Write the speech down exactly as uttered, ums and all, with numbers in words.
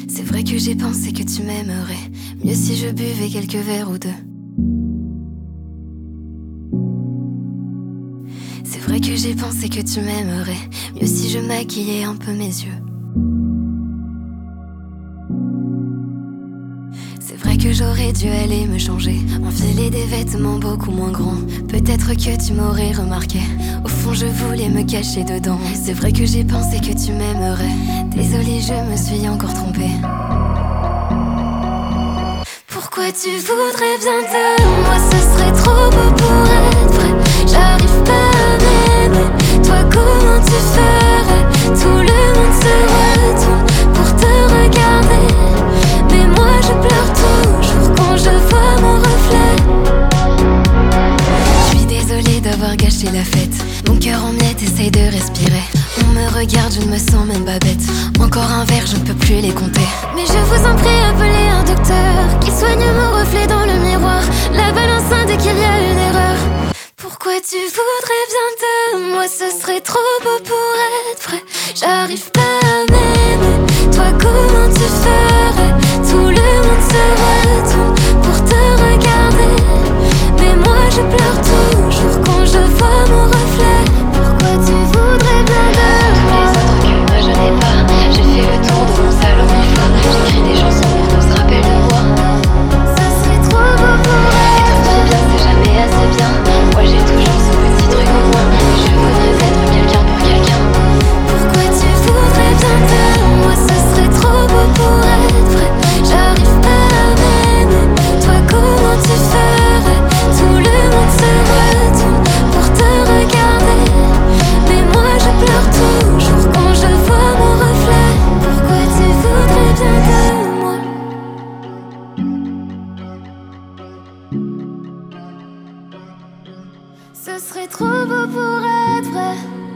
C'est vrai que j'ai pensé que tu m'aimerais mieux si je buvais quelques verres ou deux. C'est vrai que j'ai pensé que tu m'aimerais mieux si je maquillais un peu mes yeux. C'est vrai que j'aurais dû aller me changer, enfiler des vêtements beaucoup moins grands. Peut-être que tu m'aurais remarqué, au fond je voulais me cacher dedans. C'est vrai que j'ai pensé que tu m'aimerais, désolée je me suis encore trompée. Pourquoi tu voudrais bien de moi, ce serait trop beau pour être vrai. J'arrive pas à m'aimer, toi comment tu ferais? Tout le monde se retourne pour te regarder, mais moi je pleure toujours quand je vois mon reflet. Je suis désolée d'avoir gâché la fête, mon cœur en miettes essaye de respirer. On me regarde, je ne me sens même pas bête. Encore un verre, je ne peux plus les compter. Mais je vous en prie, appelez un docteur qui soigne mon reflet dans le miroir. La balance indique qu'il y a une erreur. Pourquoi tu voudrais bien de moi, ce serait trop beau pour être vrai. J'arrive pas à m'aimer, toi comment tu ferais? Tout le monde se retourne pour te regarder, mais moi je pleure toujours quand je vois mon reflet. Pourquoi tu voudrais bien de moi? Les autres que moi je n'ai pas. J'ai fait le tour de mon salon mille fois. J'écris des chansons pour qu'on se rappelle de moi. Ça serait trop beau pour être. Être trop bien c'est jamais assez bien. Moi j'ai toujours ce petit truc au moins, et je voudrais être quelqu'un pour quelqu'un. Pourquoi tu voudrais bien de moi, ce serait trop beau pour être vrai. J'arrive pas à m'aimer, toi comment tu ferais? Tout le monde se retourne pour te regarder, mais moi je pleure toujours quand je vois mon reflet. Pourquoi tu voudrais bien de moi? Ce serait trop beau pour être vrai.